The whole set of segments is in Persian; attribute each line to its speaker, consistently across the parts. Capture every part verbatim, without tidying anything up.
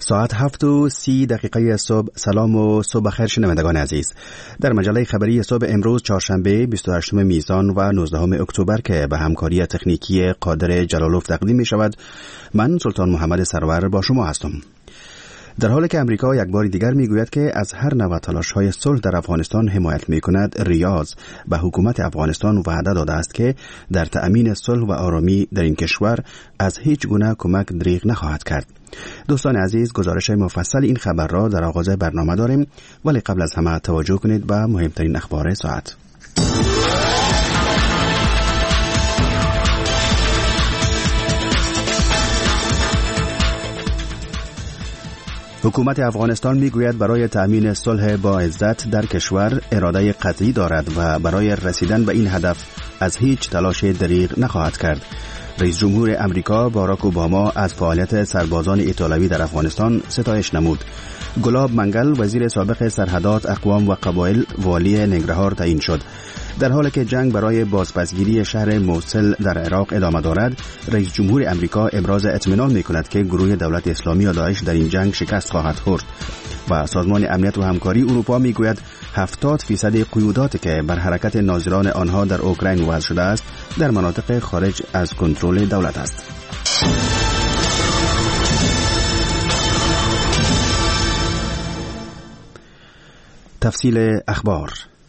Speaker 1: ساعت هفت و سی دقیقه صبح. سلام و صبح خیر شنوندگان عزیز. در مجله خبری صبح امروز چهارشنبه بیست و هشتم میزان و نوزدهم اکتبر که به همکاری تکنیکی قادر جلالوف تقدیم می شود، من سلطان محمد سرور با شما هستم. در حالی که امریکا یک بار دیگر می گوید که از هر نوع تلاش‌های صلح در افغانستان حمایت می کند، ریاض به حکومت افغانستان وعده داده است که در تأمین صلح و آرامی در این کشور از هیچ گونه کمک دریغ نخواهد کرد. دوستان عزیز، گزارش مفصل این خبر را در آغاز برنامه داریم، ولی قبل از همه توجه کنید به مهمترین اخبار ساعت. حکومت افغانستان میگوید برای تأمین صلح با عزت در کشور اراده قطعی دارد و برای رسیدن به این هدف از هیچ تلاش دریغ نخواهد کرد. رئیس جمهور امریکا باراک اوباما از فعالیت سربازان ایتالوی در افغانستان ستایش نمود. گلاب منگل وزیر سابق سرحدات، اقوام و قبایل والی ننگرهار تعیین شد. در حالی که جنگ برای بازپسگیری شهر موصل در عراق ادامه دارد، رئیس جمهور امریکا ابراز اطمینان می‌کند که گروه دولت اسلامی و داعش در این جنگ شکست خواهد خورد. و سازمان امنیت و همکاری اروپا میگوید هفتاد فیصد قیوداتی که بر حرکت ناظران آنها در اوکراین وضع شده است در مناطق خارج از کنترل دولت است. تفصیل اخبار.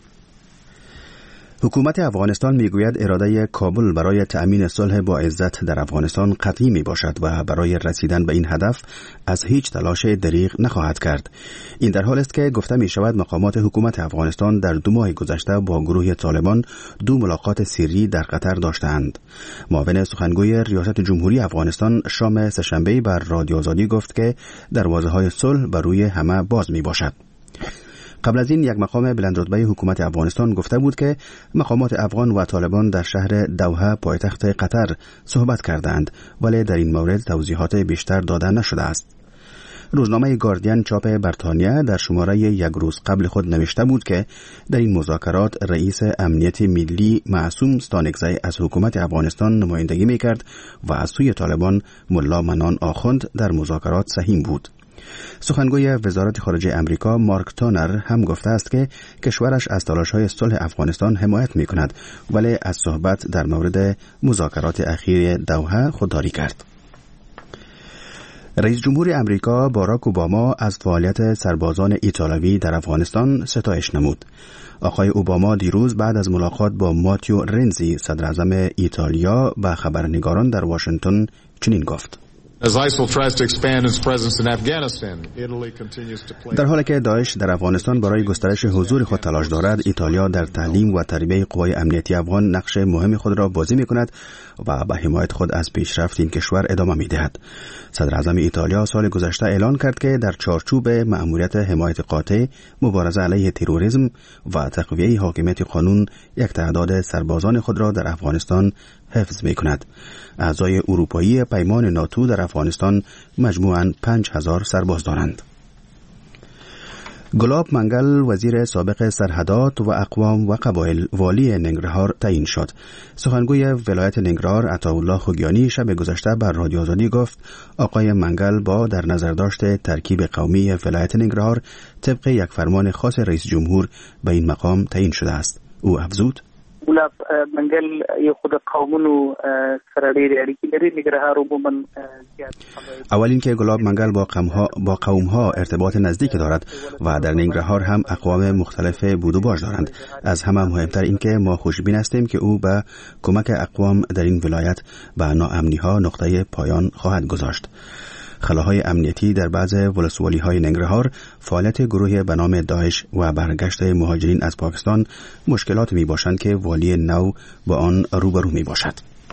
Speaker 1: حکومت افغانستان میگوید اراده کابل برای تأمین صلح با عزت در افغانستان قطعی می باشد و برای رسیدن به این هدف از هیچ تلاش دریغ نخواهد کرد. این در حال است که گفته می شود مقامات حکومت افغانستان در دو ماه گذشته با گروه طالبان دو ملاقات سری در قطر داشتند. معاون سخنگوی ریاست جمهوری افغانستان شام سه‌شنبه بر رادیو آزادی گفت که دروازه‌های صلح بر روی همه باز می باشد. قبل از این یک مقام بلندرتبه حکومت افغانستان گفته بود که مقامات افغان و طالبان در شهر دوحه پایتخت قطر صحبت کردند، ولی در این مورد توضیحات بیشتر داده نشده است. روزنامه گاردین چاپ بریتانیا در شماره یک روز قبل خود نوشته بود که در این مذاکرات رئیس امنیت ملی معصوم ستانکزی از حکومت افغانستان نمایندگی میکرد و از سوی طالبان ملا منان آخوند در مذاکرات سهیم بود. سخنگوی وزارت خارجه امریکا مارک تانر هم گفته است که کشورش از تلاش‌های صلح افغانستان حمایت می‌کند، ولی از صحبت در مورد مذاکرات اخیر دوحه خودداری کرد. رئیس جمهور امریکا باراک اوباما از فعالیت سربازان ایتالوی در افغانستان ستایش نمود. آقای اوباما دیروز بعد از ملاقات با ماتیو رنزی صدر اعظم ایتالیا به خبرنگاران در واشنگتن چنین گفت: در حالی که داعش در افغانستان برای گسترش حضور خود تلاش دارد، ایتالیا در تعلیم و تربیت قوای امنیتی افغان نقش مهم خود را بازی می‌کند و به حمایت خود از پیشرفت این کشور ادامه می‌دهد. صدر اعظم ایتالیا سال گذشته اعلان کرد که در چارچوب مأموریت حمایت قاطع، مبارزه علیه تروریسم و تقویه حاکمیت قانون یک تعداد سربازان خود را در افغانستان حفظ می‌کند. اعضای اروپایی پیمان ناتو در افغانستان مجموعاً پنج هزار سرباز دارند. گلاب منگل وزیر سابق سرحدات و اقوام و قبایل والی ننگرهار تعیین شد. سخنگوی ولایت ننگرهار عطاالله خوگیانی شب گذشته بر رادیو آزادی گفت آقای منگل با در نظر داشت ترکیب قومی ولایت ننگرهار طبق یک فرمان خاص رئیس جمهور به این مقام تعیین شده است. او افزود:
Speaker 2: ګلاب منګل یو خود قومونو سره ډېرې اړیکې لري. ننګرهار عموما
Speaker 1: اول اینکه گلاب منگل با قومها با قومها ارتباط نزدیک دارد و در ننگرهار هم اقوام مختلف بود و باش دارند. از همه مهمتر اینکه ما خوشبین هستیم که او به کمک اقوام در این ولایت به ناامنی‌ها نقطه پایان خواهد گذاشت. خلاهای امنیتی در بعض ولسوالی‌های ننگرهار، فعالیت گروهی به نام داعش و برگشت مهاجرین از پاکستان مشکلات می‌باشند که والی نو با آن روبرو می‌باشد.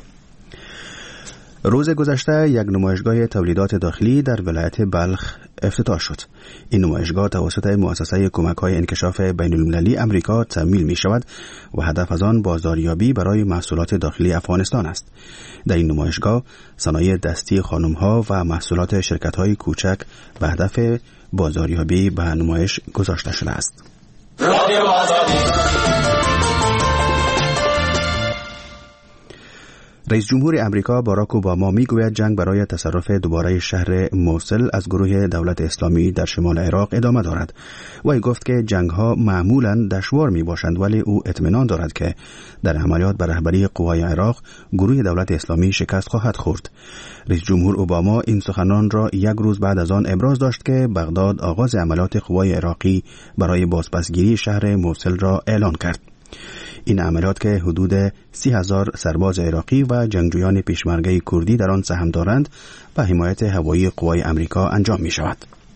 Speaker 1: روز گذشته یک نمایشگاه تولیدات داخلی در ولایت بلخ افتتاح شد. این نمایشگاه توسط مؤسسه کمک‌های انکشاف بین‌المللی امریکا تأمین می‌شود و هدف از آن بازاریابی برای محصولات داخلی افغانستان است. در این نمایشگاه صنایع دستی خانم‌ها و محصولات شرکت‌های کوچک به هدف بازاریابی به نمایش گذاشته شده است. رئیس جمهور امریکا باراک اوباما میگوید جنگ برای تصرف دوباره شهر موصل از گروه دولت اسلامی در شمال عراق ادامه دارد. وی گفت که جنگ‌ها معمولاً دشوار میباشند، ولی او اطمینان دارد که در عملیات بر رهبری قوای عراق گروه دولت اسلامی شکست خواهد خورد. رئیس جمهور اوباما این سخنان را یک روز بعد از آن ابراز داشت که بغداد آغاز عملیات قوای عراقی برای بازپسگیری شهر موصل را اعلان کرد. این عملیات که حدود سی هزار سرباز عراقی و جنگجویان پیشمرگه کردی در آن سهم دارند و حمایت هوایی قوای امریکا انجام می شود.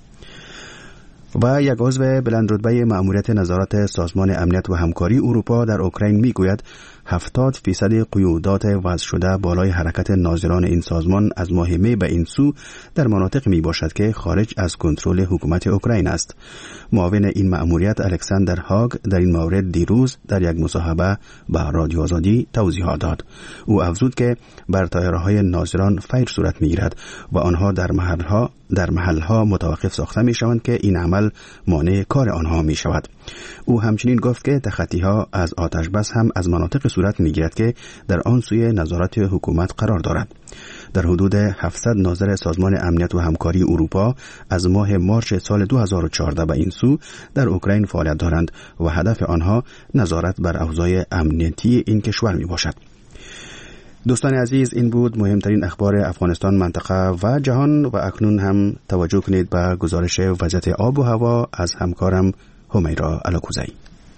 Speaker 1: و یک عضو بلندرتبه مأموریت نظارت سازمان امنیت و همکاری اروپا در اوکراین می گوید هفتاد فیصد قیودات وضع شده بالای حرکت ناظران این سازمان از ماه می به این سو در مناطق می باشد که خارج از کنترل حکومت اوکراین است. معاون این مأموریت الکساندر هاگ در این مورد دیروز در یک مصاحبه به رادیو آزادی توضیحات داد. او افزود که بر طایره‌های ناظران فیر صورت می‌گیرد و آنها در محلها در محلها متوقف ساخته می‌شوند که این عمل مانع کار آنها می‌شود. او همچنین گفت که تخطی‌ها از آتش بس هم از مناطق صورت می‌گیرد که در آن سوی نظارت حکومت قرار دارد. در حدود هفتصد ناظر سازمان امنیت و همکاری اروپا از ماه مارس سال دو هزار و چهارده به این سو در اوکراین فعالیت دارند و هدف آنها نظارت بر اوضاع امنیتی این کشور میباشد. دوستان عزیز، این بود مهمترین اخبار افغانستان، منطقه و جهان و اکنون هم توجه کنید به گزارش وضعیت آب و هوا از همکارم همیرا علاکوزی.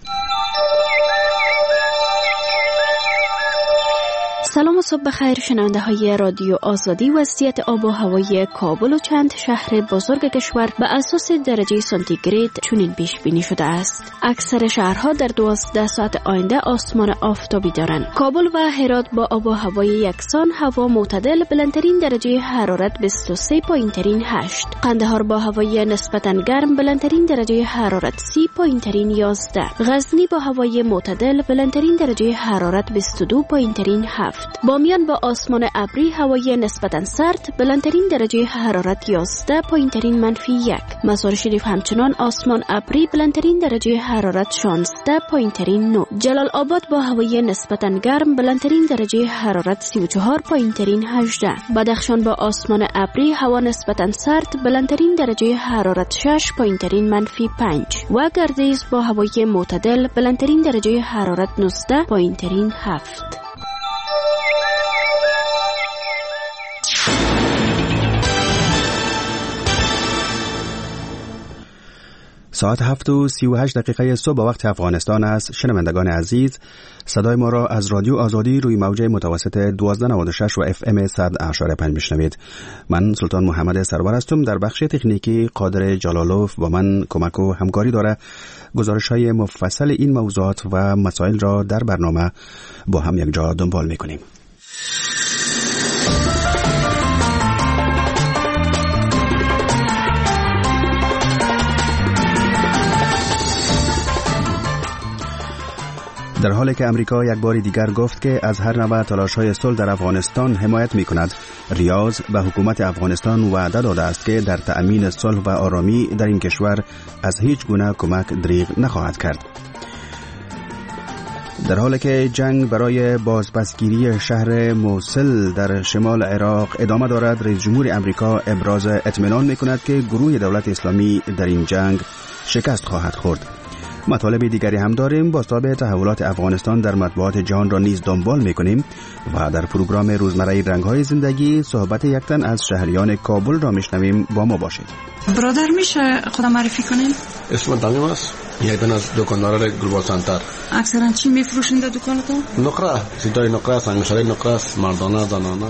Speaker 3: سلام و صبح بخیر شنونده های رادیو آزادی. وضعیت آب و هوای کابل و چند شهر بزرگ کشور به اساس درجه سانتیگراد چنین پیش بینی شده است. اکثر شهرها در دوازده ساعت آینده آسمان آفتابی دارند. کابل و هرات با آب و هوای یکسان، هوا معتدل، بلندترین درجه حرارت بیست و سه، پایینترین هشت. قندهار با هوای نسبتاً گرم، بلندترین درجه حرارت سی، پایینترین یازده. غزنی با هوای معتدل، بلندترین درجه حرارت بیست و دو، پایینترین هفت. بامیان با آسمان ابری، هوای نسبتاً سرد، بلندترین درجه حرارت یازده، پایینترین منفی یک. مزار شریف همچنان آسمان ابری، بلندترین درجه حرارت شانزده، پایینترین نه. جلال آباد با هوای نسبتاً گرم، بلندترین درجه حرارت سی و چهار، پایینترین هجده. بدخشان با آسمان ابری، هوا نسبتاً سرد، بلندترین درجه حرارت شش، پایینترین منفی پنج. و گردیز با هوای معتدل، بلندترین درجه حرارت نوزده، پایینترین هفت.
Speaker 1: ساعت هفت و سی و هشت دقیقه صبح وقت افغانستان است. شنوندگان عزیز، صدای ما را از رادیو آزادی روی موج متوسط دوازده نود و شش و اف ام صد اشاره پنج میشنوید. من سلطان محمد سرور هستم. در بخش تکنیکی قادر جلالوف با من کمک و همکاری داره. گزارش های مفصل این موضوعات و مسائل را در برنامه با هم یک جا دنبال میکنیم. در حالی که امریکا یک بار دیگر گفت که از هر نوع تلاش‌های صلح در افغانستان حمایت می‌کند، ریاض به حکومت افغانستان وعده داده است که در تأمین صلح و آرامی در این کشور از هیچ گونه کمک دریغ نخواهد کرد. در حالی که جنگ برای بازپسگیری شهر موصل در شمال عراق ادامه دارد، رئیس جمهور امریکا ابراز اطمینان می‌کند که گروه دولت اسلامی در این جنگ شکست خواهد خورد. مطالب دیگری هم داریم. بازتاب تحولات افغانستان در مطبوعات جهان را نیز دنبال میکنیم و در پروگرام روزمره رنگ‌های زندگی صحبت یک تن از شهریان کابل را میشنویم. با ما باشید.
Speaker 4: برادر، میشه خودم معرفی کنین؟
Speaker 5: اسم تمیم است. یک تن از دکاندار گلوبال سنتر.
Speaker 4: اکثرا چی میفروشین در دکانتون؟
Speaker 5: نقره، سیدای نقره، سنگشاری نقره، مردانه، زنانه.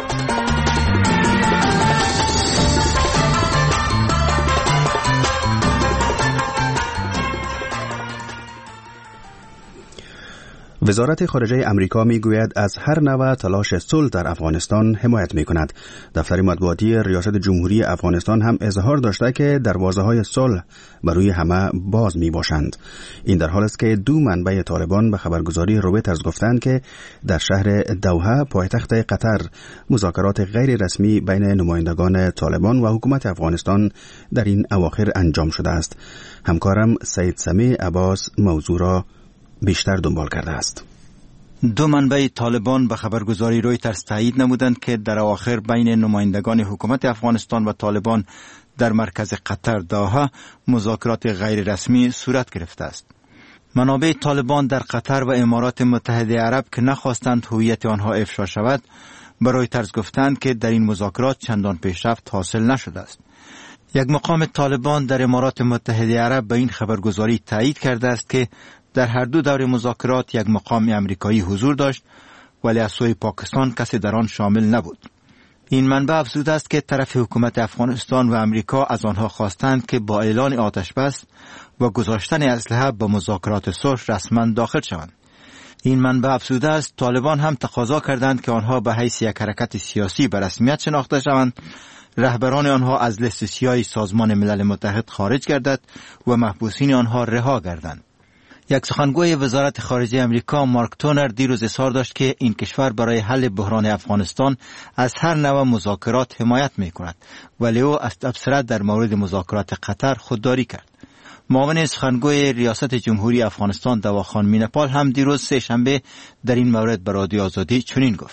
Speaker 1: وزارت خارجه امریکا میگوید از هر نوع تلاش صلح در افغانستان حمایت میکند. دفتر مطبوعاتی ریاست جمهوری افغانستان هم اظهار داشته که دروازه‌های صلح برای همه باز میباشند. این در حالی است که دو منبع طالبان به خبرگزاری رویترز گفتند که در شهر دوحه پایتخت قطر مذاکرات غیر رسمی بین نمایندگان طالبان و حکومت افغانستان در این اواخر انجام شده است. همکارم سید سمیع عباس موضوع را بیشتر دنبال کرده است.
Speaker 6: دو منبع طالبان به خبرگزاری رویترز تایید نمودند که در اواخر بین نمایندگان حکومت افغانستان و طالبان در مرکز قطر دوحه مذاکرات غیر رسمی صورت گرفته است. منابع طالبان در قطر و امارات متحده عرب که نخواستند هویت آنها افشا شود، به رویترز گفتند که در این مذاکرات چندان پیشرفت حاصل نشده است. یک مقام طالبان در امارات متحده عرب به این خبرگزاری تایید کرده است که در هر دو دور مذاکرات یک مقام امریکایی حضور داشت، ولی از سوی پاکستان کسی در آن شامل نبود. این منبع افزوده است که طرف حکومت افغانستان و امریکا از آنها خواستند که با اعلان آتش بس و گذاشتن اسلحه به مذاکرات صلح رسما داخل شوند. این منبع افزوده است طالبان هم تقاضا کردند که آنها به حیث یک حرکت سیاسی به رسمیت شناخته شوند، رهبران آنها از لیست سیاه سازمان ملل متحد خارج گردد و محبوسین آنها رها گردند. یک سخنگوی وزارت خارجه امریکا مارک تونر دیروز اظهار داشت که این کشور برای حل بحران افغانستان از هر نوع مذاکرات حمایت می کند، ولی او از تبصره در مورد مذاکرات قطر خودداری کرد. معاون سخنگوی ریاست جمهوری افغانستان دواخان مینپال هم دیروز سه شنبه در این مورد به رادیو آزادی چنین گفت: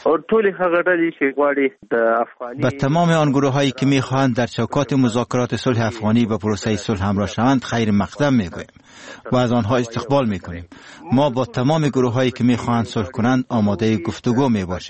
Speaker 6: به تمام آن گروه هایی که می خواهند در چوکات مذاکرات صلح افغانی و پروسه صلح همراه شوند خیر مقدم می گوییم و از آنها استقبال می کنیم. ما با تمام گروه هایی که می خواهند صلح کنند آماده گفتگو می باشیم.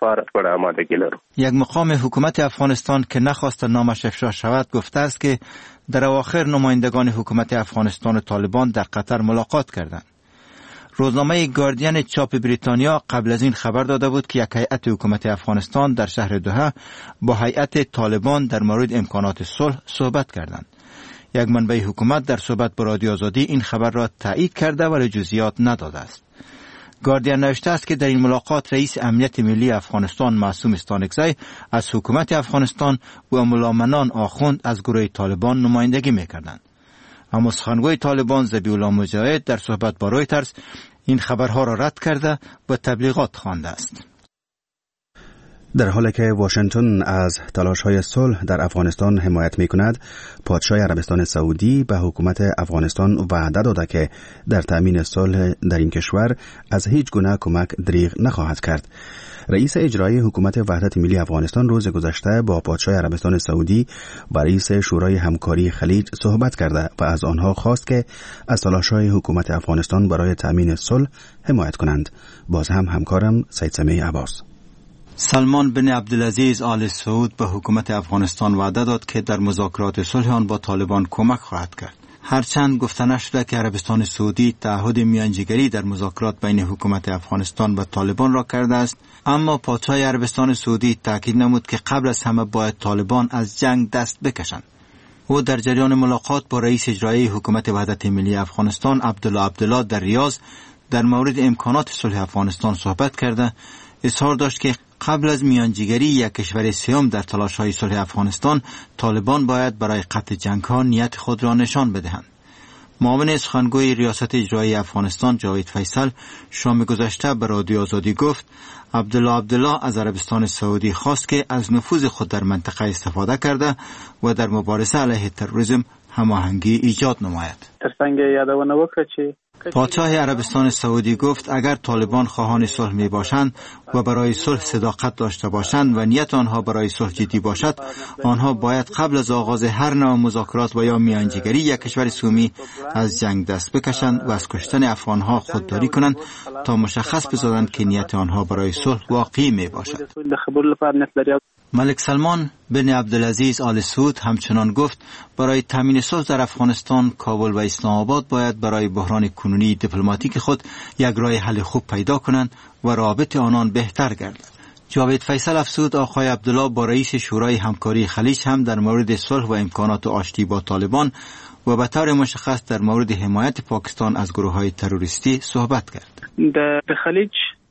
Speaker 6: یک مقام حکومت افغانستان که نخواست نامش افشا شود گفته است که در اواخر نمایندگان حکومت افغانستان و طالبان در قطر ملاقات کردند. روزنامه گاردین چاپ بریتانیا قبل از این خبر داده بود که یک هیئت حکومت افغانستان در شهر دوحه با هیئت طالبان در مورد امکانات صلح صحبت کردند. یک منبع حکومت در صحبت با رادیو آزادی این خبر را تایید کرده ولی جزئیات نداده است. گاردین نوشته است که در این ملاقات رئیس امنیت ملی افغانستان معصوم استانکزی از حکومت افغانستان و ملامنان آخوند از گروه طالبان نمایندگی می‌کردند. اما سخنگوی طالبان ذبیح الله مجاهد در صحبت با رویترز این خبرها را رد کرده و تبلیغات خوانده است.
Speaker 1: در حالی که واشنگتن از تلاش‌های صلح در افغانستان حمایت می‌کند، پادشاه عربستان سعودی به حکومت افغانستان وعده داده که در تأمین صلح در این کشور از هیچ گونه کمک دریغ نخواهد کرد. رئیس اجرایی حکومت وحدت ملی افغانستان روز گذشته با پادشاه عربستان سعودی و رئیس شورای همکاری خلیج صحبت کرده و از آنها خواست که از تلاش‌های حکومت افغانستان برای تأمین صلح حمایت کنند. باز هم همکارم سید سمیع عباس.
Speaker 6: سلمان بن عبدالعزیز آل سعود به حکومت افغانستان وعده داد که در مذاکرات صلح آن با طالبان کمک خواهد کرد. هرچند گفته نشده که عربستان سعودی تعهد میانجیگری در مذاکرات بین حکومت افغانستان و طالبان را کرده است، اما پادشاه عربستان سعودی تاکید نمود که قبل از همه باید طالبان از جنگ دست بکشند. او در جریان ملاقات با رئیس اجرایی حکومت وحدت ملی افغانستان عبدالله عبدالله در ریاض در مورد امکانات صلح افغانستان صحبت کرده، اظهار داشت که قبل از میانجیگری یک کشور سوم در تلاش‌های صلح افغانستان، طالبان باید برای قطع جنگ‌ها نیت خود را نشان بدهند. معاون سخنگوی ریاست اجرایی افغانستان جاوید فیصل شام گذشته به رادیو آزادی گفت عبدالله عبدالله از عربستان سعودی خواست که از نفوذ خود در منطقه استفاده کرده و در مبارزه علیه تروریسم هماهنگی ایجاد نماید.
Speaker 2: ترڅنګ یادونه وکړه چې
Speaker 6: پادشاه عربستان سعودی گفت اگر طالبان خواهان صلح می باشند و برای صلح صداقت داشته باشند و نیت آنها برای صلح جدی باشد، آنها باید قبل از آغاز هر نوع مذاکرات و یا میانجیگری یک کشور سومی از جنگ دست بکشند و از کشتن افغانها خودداری کنند تا مشخص بسازند که نیت آنها برای صلح واقعی می باشد. ملک سلمان بن عبدالعزیز آل سعود همچنان گفت برای تامین صلح در افغانستان، کابل و اسلام آباد باید برای بحران کنونی دیپلماتیک خود یک راه حل خوب پیدا کنند و رابطه آنان بهتر گردد. جاوید فیصل افزود آقای عبدالله با رئیس شورای همکاری خلیج هم در مورد صلح و امکانات آشتی با طالبان و به طور مشخص در مورد حمایت پاکستان از گروه‌های تروریستی صحبت کرد.
Speaker 2: در خلیج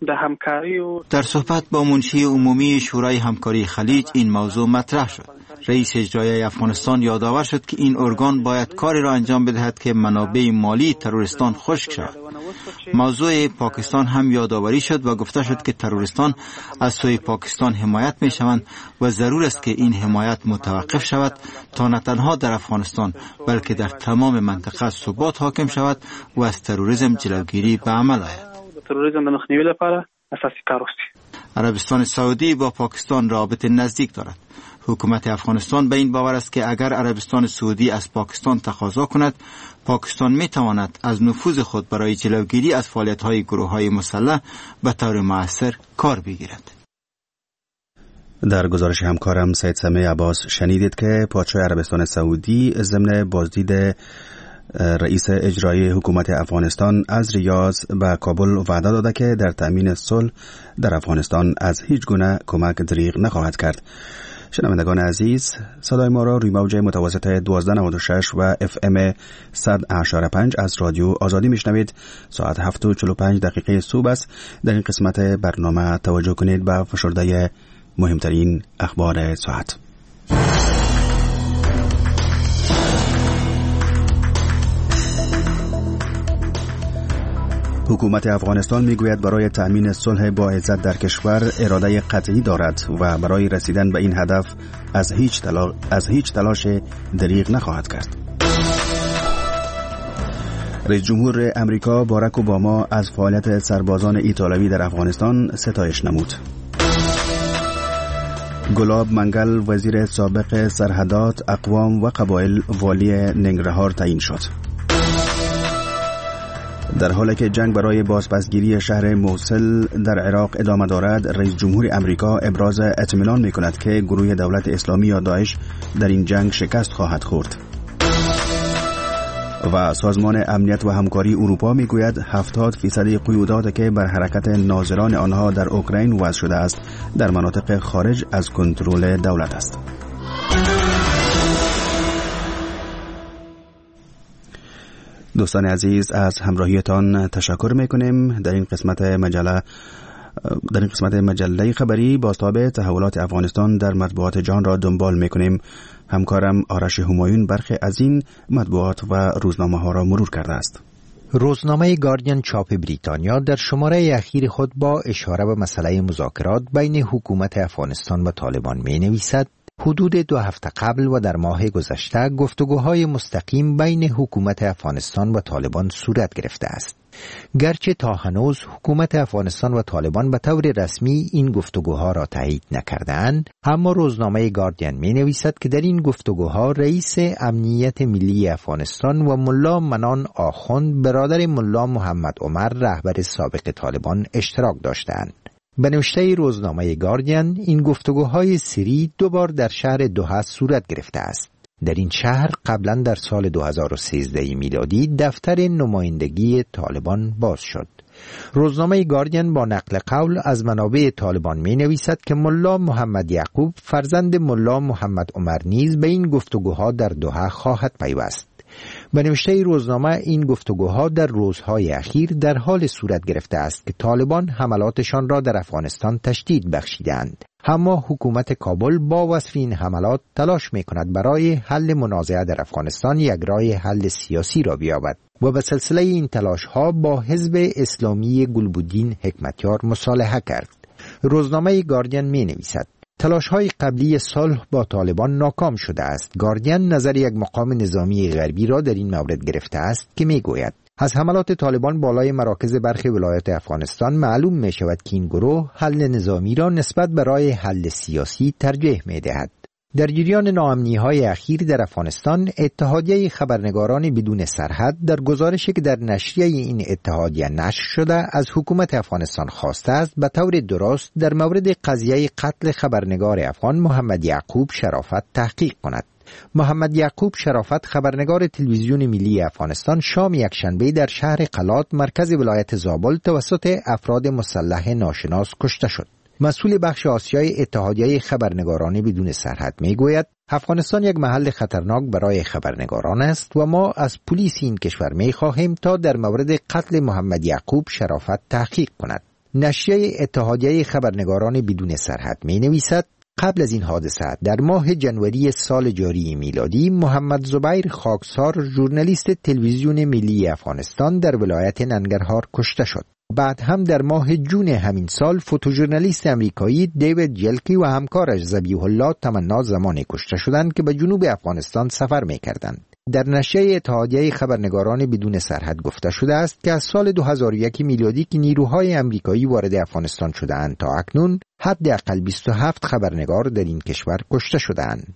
Speaker 6: در صحبت با منشی عمومی شورای همکاری خلیج این موضوع مطرح شد. رئیس اجرایی افغانستان یادآور شد که این ارگان باید کاری را انجام بدهد که منابع مالی تروریستان خشک شود. موضوع پاکستان هم یادآوری شد و گفته شد که تروریستان از سوی پاکستان حمایت می شوند و ضرور است که این حمایت متوقف شود تا نه تنها در افغانستان بلکه در تمام منطقه ثبات حاکم شود و از تروریسم جلوگیری به عمل آید.
Speaker 2: تروریسم د مخنیوي لپاره اساسي کار وشي.
Speaker 6: عربستان سعودی با پاکستان رابطه نزدیک دارد. حکومت افغانستان به این باور است که اگر عربستان سعودی از پاکستان تقاضا کند، پاکستان می تواند از نفوذ خود برای جلوگیری از فعالیت‌های گروه‌های مسلح به طور مؤثر کار بگیرد.
Speaker 1: در گزارش همکارم سید سمیع عباس شنیدید که پادشاه عربستان سعودی ضمن بازدید رئیس اجرایی حکومت افغانستان از ریاض به کابل وعده داده که در تأمین صلح در افغانستان از هیچ گونه کمک دریغ نخواهد کرد. شنوندگان عزیز، صدای ما را روی موج متوسط دوازده نود و شش و اف ام صد و پنج از رادیو آزادی میشنوید. ساعت هفت و چهل و پنج دقیقه صبح است. در این قسمت برنامه توجه کنید به فشرده مهمترین اخبار ساعت. حکومت افغانستان میگوید برای تأمین صلح با عزت در کشور اراده قطعی دارد و برای رسیدن به این هدف از هیچ تلاش از هیچ تلاش دریغ نخواهد کرد. رئیس جمهور امریکا باراک اوباما از فعالیت سربازان ایتالوی در افغانستان ستایش نمود. گلاب منگل وزیر سابق سرحدات، اقوام و قبایل والی ننگرهار تعیین شد. در حالی که جنگ برای بازپسگیری شهر موصل در عراق ادامه دارد، رئیس جمهور امریکا ابراز اطمینان می‌کند که گروه دولت اسلامی یا داعش در این جنگ شکست خواهد خورد. و سازمان امنیت و همکاری اروپا میگوید هفتاد فیصد قیودات که بر حرکت ناظران آنها در اوکراین وضع شده است در مناطق خارج از کنترل دولت است. دوستان عزیز، از همراهیتان تشکر میکنیم. در این قسمت مجله در این قسمت مجله خبری بازتاب تحولات افغانستان در مطبوعات جهان را دنبال میکنیم. همکارم آرش همایون برخی از این مطبوعات و روزنامه ها را مرور کرده است.
Speaker 7: روزنامه گاردین چاپ بریتانیا در شماره اخیر خود با اشاره به مسئله مذاکرات بین حکومت افغانستان و طالبان می نویسد: حدود دو هفته قبل و در ماه گذشته گفتگوهای مستقیم بین حکومت افغانستان و طالبان صورت گرفته است. گرچه تا هنوز حکومت افغانستان و طالبان به طور رسمی این گفتگوها را تایید نکردند، اما روزنامه گاردین می نویسد که در این گفتگوها رئیس امنیت ملی افغانستان و ملا منان آخوند برادر ملا محمد عمر رهبر سابق طالبان اشتراک داشتند. به نوشته روزنامه گاردین، این گفتگوهای سری دو بار در شهر دوحه صورت گرفته است. در این شهر قبلا در سال دو هزار و سیزده میلادی دفتر نمایندگی طالبان باز شد. روزنامه گاردین با نقل قول از منابع طالبان می نویسد که ملا محمد یعقوب فرزند ملا محمد عمر نیز به این گفتگوها در دوحه خواهد پیوست. به نوشته روزنامه، این گفتگوها در روزهای اخیر در حال صورت گرفته است که طالبان حملاتشان را در افغانستان تشدید بخشیدند، اما حکومت کابل با وصف این حملات تلاش می کند برای حل منازعه در افغانستان یک راه حل سیاسی را بیابد و به سلسله این تلاش ها با حزب اسلامی گلبدین حکمتیار مصالحه کرد. روزنامه گاردین می نویسد: تلاش‌های قبلی صلح با طالبان ناکام شده است. گاردین نظر یک مقام نظامی غربی را در این مورد گرفته است که می‌گوید از حملات طالبان بالای مراکز برخی ولایات افغانستان معلوم می‌شود که این گروه حل نظامی را نسبت به راه حل سیاسی ترجیح می‌دهد. در جریان ناامنی‌های اخیر در افغانستان، اتحادیه خبرنگاران بدون سرحد در گزارشی که در نشریه این اتحادیه نشر شده از حکومت افغانستان خواسته است به طور درست در مورد قضیه قتل خبرنگار افغان محمد یعقوب شرافت تحقیق کند. محمد یعقوب شرافت خبرنگار تلویزیون ملی افغانستان شام یکشنبه در شهر قلات مرکز ولایت زابل توسط افراد مسلح ناشناس کشته شد. مسئول بخش آسیای اتحادیه خبرنگاران بدون سرحد میگوید افغانستان یک محل خطرناک برای خبرنگاران است و ما از پلیس این کشور میخواهیم تا در مورد قتل محمد یعقوب شرافت تحقیق کند. نشریه اتحادیه خبرنگاران بدون سرحد می نویسد: قبل از این حادثه در ماه جنوری سال جاری میلادی محمد زبیر خاکسار ژورنالیست تلویزیون ملی افغانستان در ولایت ننگرهار کشته شد. بعد هم در ماه جون همین سال فوتوژورنالیست امریکایی دیوید جلکی و همکارش ذبیح الله تمنا زمانی کشته شدند که به جنوب افغانستان سفر می‌کردند. در نشریه اتحادیه خبرنگاران بدون سرحد گفته شده است که از سال دو هزار و یک میلادی که نیروهای امریکایی وارد افغانستان شده‌اند تا اکنون حداقل بیست و هفت خبرنگار در این کشور کشته شده‌اند.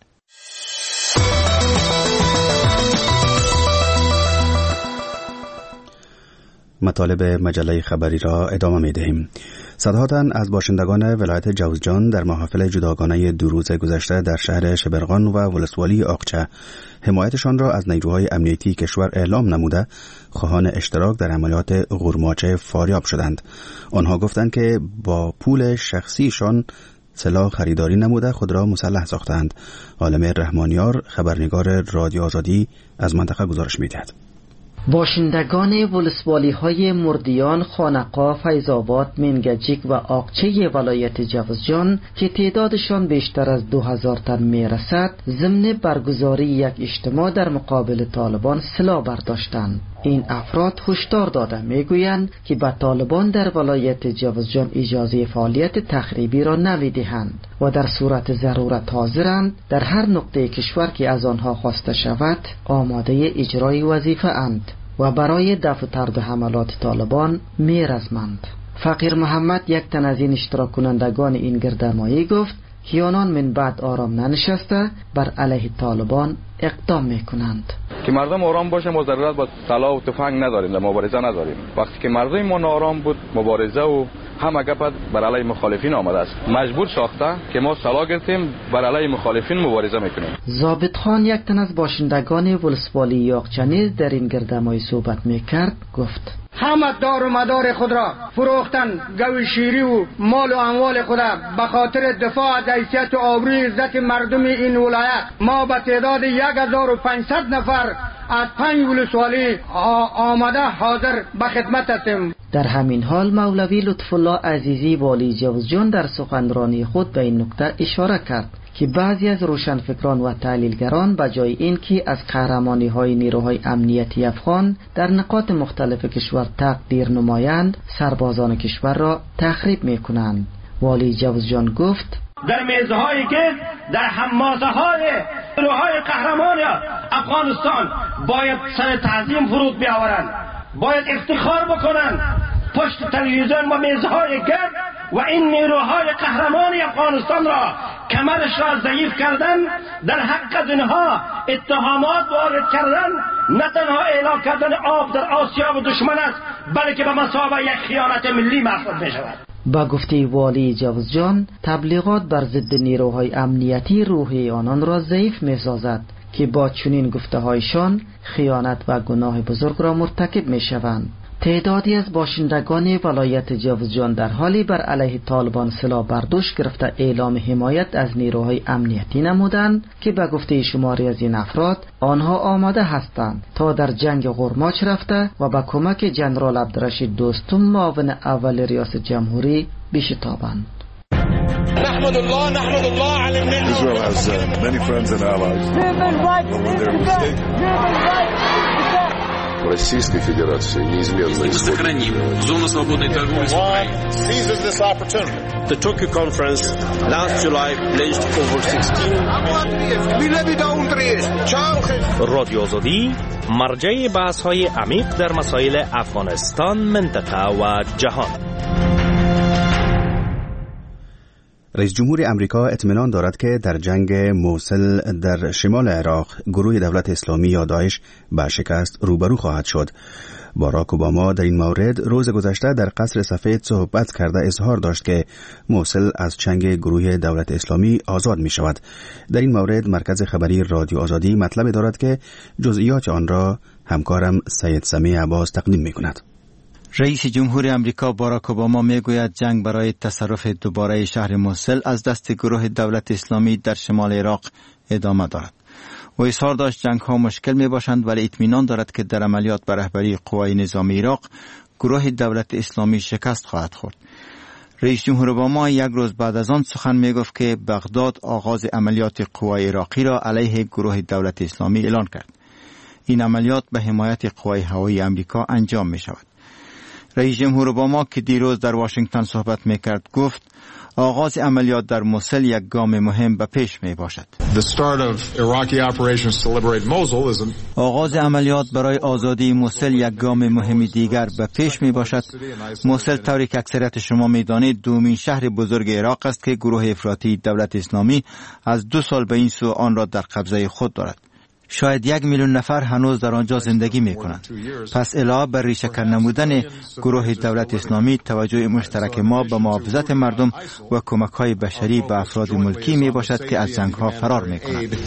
Speaker 1: مطالب مجله خبری را ادامه می دهیم. صدها تن از باشندگان ولایت جوزجان در محافل جداگانه دو روز گذشته در شهر شبرغان و ولسوالی آقچه حمایتشان را از نیروهای امنیتی کشور اعلام نموده خواهان اشتراک در عملیات غورماچه فاریاب شدند. آنها گفتند که با پول شخصیشان سلاح خریداری نموده خود را مسلح ساختند. عالم رحمانیار خبرنگار رادیو آزادی از منطقه گزارش می‌دهد.
Speaker 8: باشندگان ولسوالی های مردیان، خانقاه، فیض‌آباد، منگجیک و آقچه ولایت جوزجان که تعدادشان بیشتر از دو هزار تن می رسد ضمن برگزاری یک اجتماع در مقابل طالبان سلاح برداشتند. این افراد هشدار داده میگویند که به طالبان در ولایت جوزجان اجازه فعالیت تخریبی را نمیدهند و در صورت ضرورت حاضرند در هر نقطه کشور که از آنها خواسته شود آماده اجرای وظیفه اند و برای دفع طرد حملات طالبان میرزمند. فقیر محمد یک تن از این اشتراک کنندگان این گردرمایی گفت که آنان من بعد آرام ننشسته بر علیه طالبان اقدام میکنند.
Speaker 9: که مردم آرام باشه، ما ضرورت با سلاح و تفنگ نداریم، در مبارزه نداریم. وقتی که مردم ما ناآرام بود مبارزه و همه گپ بر علیه مخالفین آمده است. مجبور ساخته که ما سلاح گرفتیم بر علیه مخالفین مبارزه میکنیم.
Speaker 8: ضابط خان یک تن از باشندگان ولسوالی یاغچه نیز در این گردرمایی صحبت میکرد گفت
Speaker 10: همه دار و مدار خود را فروختن، گوی شیری و مال و اموال خود به خاطر دفاع از حیثیت و آبروی عزت مردم این ولایت. ما به تعداد یک هزار و پانصد نفر از پنج ولسوالی آمده حاضر به خدمت هستیم.
Speaker 8: در همین حال مولوی لطف الله عزیزی والی جوزجان در سخنرانی خود به این نکته اشاره کرد که بعضی از روشنفکران و تحلیلگران به جای اینکه از قهرمانی های نیروهای امنیتی افغان در نقاط مختلف کشور تقدیر نمایند، سربازان کشور را تخریب میکنند. والی جوزجان گفت
Speaker 10: در میزهایی که در حماسه های نیروهای قهرمان افغانستان باید سر تعظیم فرود بیاورند، باید افتخار بکنند پشت تلویزیون و میزهای گرد و این نیروهای قهرمان افغانستان را کمرش را ضعیف کردن، در حق از اینها اتهامات وارد کردن، نه تنها اعلام کردن آب در آسیاب دشمن است بلکه به مثابه یک خیانت ملی محسوب می شود.
Speaker 8: با گفته والی جوزجان تبلیغات بر ضد نیروهای امنیتی روحی آنان را ضعیف می سازد که با چنین گفته هایشان خیانت و گناه بزرگ را مرتکب می شوند. تعدادی از باشندگان ولایت جوزجان در حالی بر علیه طالبان سلاح برداشت گرفته اعلام حمایت از نیروهای امنیتی نمودند که به گفته شماری از این افراد آنها آماده هستند تا در جنگ غورماچ رفته و با کمک جنرال عبدالرشید دوستم معاون اول ریاست جمهوری بشتابند.
Speaker 11: نحمد الله نحمد الله على النعمة. Israel has uh, many friends and allies. When they're mistaken.
Speaker 12: Российской Федерации неизменно
Speaker 13: сохраним зону свободной торговли с Украиной.
Speaker 11: Seizes this opportunity.
Speaker 14: The Tokyo conference last July pledged over sixteen.
Speaker 15: رادیو آزادی مرجع بحث‌های عمیق در مسائل افغانستان، منطقه و جهان.
Speaker 1: رئیس جمهور امریکا اطمینان دارد که در جنگ موصل در شمال عراق گروه دولت اسلامی یا داعش به شکست روبرو خواهد شد. باراک اوباما در این مورد روز گذشته در قصر سفید صحبت کرده اظهار داشت که موصل از چنگ گروه دولت اسلامی آزاد می شود. در این مورد مرکز خبری رادیو آزادی مطلب دارد که جزئیات آن را همکارم سید سمیع عباس تقدیم می کند.
Speaker 6: رئیس جمهور امریکا باراک اوباما میگوید جنگ برای تصرف دوباره شهر موصل از دست گروه دولت اسلامی در شمال عراق ادامه دارد. و اظهار داشت جنگ ها مشکل می باشند ولی اطمینان دارد که در عملیات به رهبری قوای نظامی عراق گروه دولت اسلامی شکست خواهد خورد. رئیس جمهور اوباما یک روز بعد از آن سخن می گفت که بغداد آغاز عملیات قوای عراقی را علیه گروه دولت اسلامی اعلان کرد. این عملیات به حمایت قوای هوایی امریکا انجام می شود. رئیس جمهور اوباما که دیروز در واشنگتن صحبت میکرد گفت آغاز عملیات در موسل یک گام مهم به پیش می باشد. آغاز عملیات برای آزادی موسل یک گام مهم دیگر به پیش می باشد. موسل طوری که اکثریت شما می دانید دومین شهر بزرگ عراق است که گروه افراطی دولت اسلامی از دو سال به این سو آن را در قبضه خود دارد. شاید یک میلیون نفر هنوز در آنجا زندگی می کنند. پس علاوه بر ریشه کن نمودن گروه دولت اسلامی، توجه مشترک ما به محافظت مردم و کمک های بشری به افراد ملکی می باشد که از جنگ ها فرار می کنند.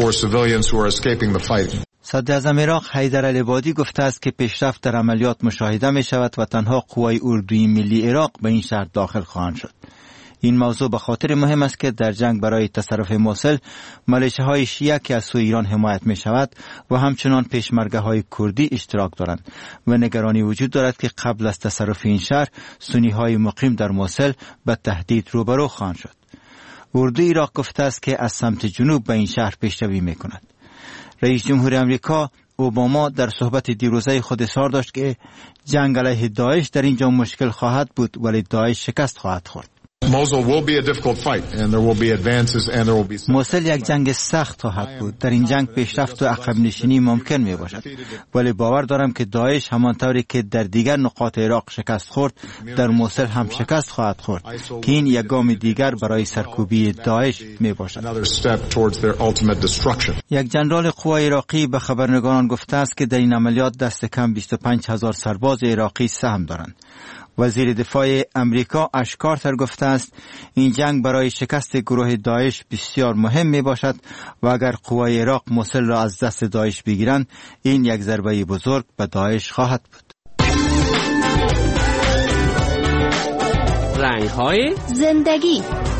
Speaker 6: صدر اعظم عراق حیدر العبادی گفته است که پیشرفت در عملیات مشاهده می شود و تنها قوای اردوی ملی عراق به این شهر داخل خواهند شد. این موضوع به خاطر مهم است که در جنگ برای تصرف موسل ملیشه های شیعه که از سوی ایران حمایت می شود و همچنان پیشمرگه های کردی اشتراک دارند و نگرانی وجود دارد که قبل از تصرف این شهر سنی های مقیم در موسل به تهدید روبرو خواهند شد. اردوی عراق گفته است که از سمت جنوب به این شهر پیشروی می کند. رئیس جمهور امریکا اوباما در صحبت دیروزه خود اظهار داشت که جنگ علیه داعش در اینجا مشکل خواهد بود ولی داعش شکست خواهد خورد. موسل یک جنگ سخت خواهد بود. در این جنگ پیشرفت و عقب نشینی ممکن می باشد ولی باور دارم که داعش همانطوری که در دیگر نقاط عراق شکست خورد در موسل هم شکست خواهد خورد که این یک گام دیگر برای سرکوبی داعش می باشد. یک جنرال قوای عراقی به خبرنگاران گفته است که در این عملیات دست کم بیست و پنج هزار سرباز عراقی سهم دارند. وزیر دفاع امریکا اش کارتر گفته است این جنگ برای شکست گروه داعش بسیار مهم می باشد و اگر قوای عراق موسل را از دست داعش بگیرند این یک ضربه بزرگ به داعش خواهد بود.
Speaker 3: رنگ‌های زندگی.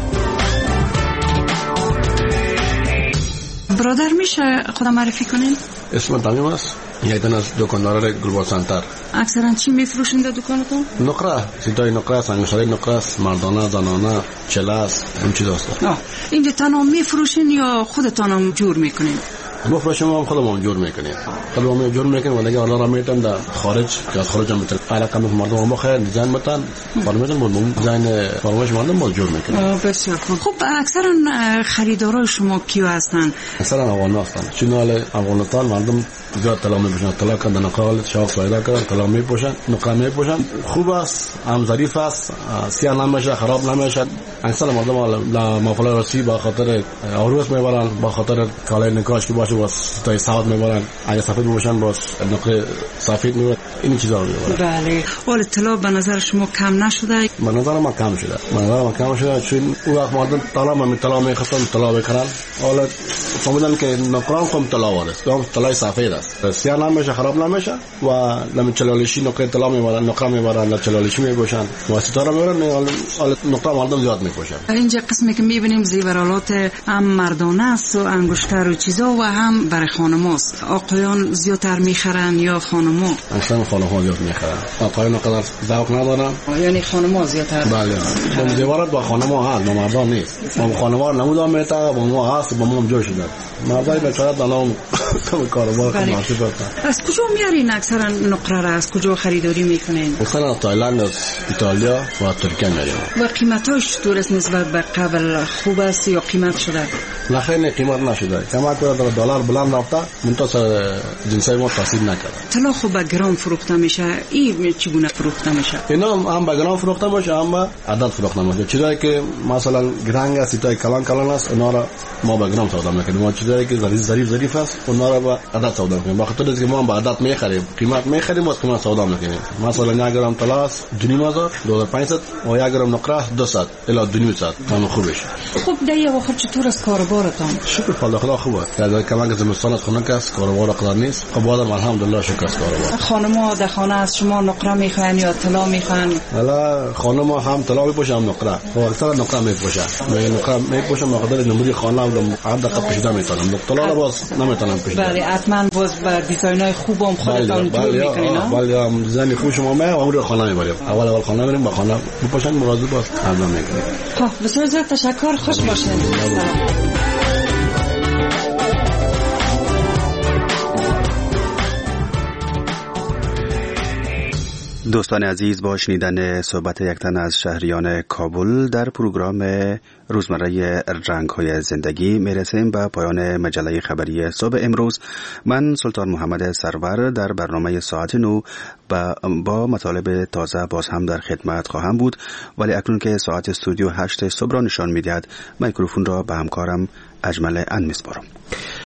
Speaker 4: برادر میشه خودم معرفی کنین؟
Speaker 5: اسم تمیم است. یک دن از دکاندار گلوبال سنتر.
Speaker 4: اکثرا چی میفروشین در دکانتون؟
Speaker 5: نقره، سیتای نقره، سنگشاری نقره، مردانه، زنانه، چله است، این چیز است.
Speaker 4: آه، اینجا تنها میفروشین یا خودتان هم جور میکنین؟
Speaker 5: مفروشیم هم خودمون جور میکنیم. خودمون جور میکنیم و دیگه آنها را میتونن در خارج که از خارج هم میتونن. علاقه مردم ما خیلی دیزاین میتونن. فرمیتون بود دیزاین فرمایش مردم ما جور میکنیم.
Speaker 4: بسیار خوب. خب اکثرا خریدارای شما کیو هستن؟
Speaker 5: اکثرا افغان هستن. چون افغانستان مردم زیاد طلا میپوشن. طلا کردن نقال شاخ سایده کردن طلا میپوشن، نقره میپوشن. خوب است، هم ظریف است، سیاه نمیشه، خراب نمیشه. اکثر مردم مافلا رسی با خاطر عروس میبرن، با خاطر کالای نکاش که باشه باز تای سعاد میبرن. اگه سفید باشن باز نقره سفید میبرن. این چیزا رو میبرن.
Speaker 4: بله. ولی طلا به نظر شما کم نشده؟
Speaker 5: به نظر ما کم شده. به نظر ما کم شده چون اون وقت مردم طلا ما طلا میخواستن طلا بخرن. حالا فهمیدن که نقره هم طلا وارد. دام طلای سفید است. سیاه نمیشه، خراب نمیشه و لم چلالشی نقره طلا میبرن، نقره میبرن، لا چلالشی میپوشن. و ستاره میبرن. حالا نقره مردم زیاد میپوشن.
Speaker 4: اینجا قسمی که میبینیم زیورالات هم مردانه است و انگشتر و چیزا و هم برای خانماست. آقایان زیادتر میخرن یا خانما؟
Speaker 5: اصلا خانم‌ها زیاد میخرن. آقایان قدر ذوق ندارن.
Speaker 4: یعنی خانما زیادتر.
Speaker 5: بله. اون زیورات با خانم‌ها هست، با مردان نیست. اون خانم‌ها نمودار میتا، با ما هست، با ما هم جور شده. مردای بیچاره دلام کم کاروبار کنه.
Speaker 4: از کجا میارین اکثرا نقره را؟ از کجا خریداری میکنین؟
Speaker 5: اکثرا از تایلند، از ایتالیا و ترکیه میاریم.
Speaker 4: و قیمتاش چطور است نسبت به قبل؟ خوب است یا قیمت شده؟
Speaker 5: نه خیلی قیمت نشده. کما که دلار بلند رفته منتظر جنسای ما تاثیر نکرده.
Speaker 4: طلا خوب به گرام فروخته میشه. این چگونه فروخته میشه؟
Speaker 5: اینا هم به گرام فروخته میشه، هم به عدد فروخته میشه. چیزایی که مثلا گرنگ است، چیزای کلان کلان است، اونا را ما به گرام سودا میکنیم. ما چیزایی که ظریف ظریف ظریف است، اونا را به عدد سودا میکنیم. بخاطر اینکه ما به عدد میخریم، قیمت میخریم و قیمت سودا میکنیم. مثلا یک گرم طلا است دو و نیم هزار، دو هزار و پانصد و یک گرم نقره است دویست الی دو و نیم صد. تمام خوبه.
Speaker 4: خوب دیگه وقت چطور است کاروبارتان؟
Speaker 5: شکر خدا خدا خوبه. در کمان که زمستان است خونه است، کاروبار قدر نیست. خب بعد الحمدلله شکر است کاروبار.
Speaker 4: خانم‌ها در خانه از شما نقره میخوان یا طلا میخوان؟
Speaker 5: حالا خانم‌ها هم طلا میپوشن هم نقره. و اکثر نقره میپوشن. من نقره میپوشم بخاطر نمودی خانه و عدد قپشیده میتونم. طلا را باز نمیتونم پوشم.
Speaker 4: بله حتما باز با دیزاین‌های خوبم خودتان جور میکنین.
Speaker 5: بله هم دیزاین خوب شما ما اون رو خانه میبریم. اول اول خانه میریم با خانه میپوشن مراجعه باز انجام میکنیم.
Speaker 4: خب بسیار زیاد تشکر. خوش باشین.
Speaker 1: دوستان عزیز، با شنیدن صحبت یک تن از شهریان کابل در پروگرام روزمره رنگ‌های زندگی میرسیم به پایان مجله خبری صبح امروز. من سلطان محمد سرور در برنامه ساعت نو با مطالب تازه باز هم در خدمت خواهم بود، ولی اکنون که ساعت استودیو هشت صبح را نشان می‌دهد، میکروفون را به همکارم اجمل ان میسپارم.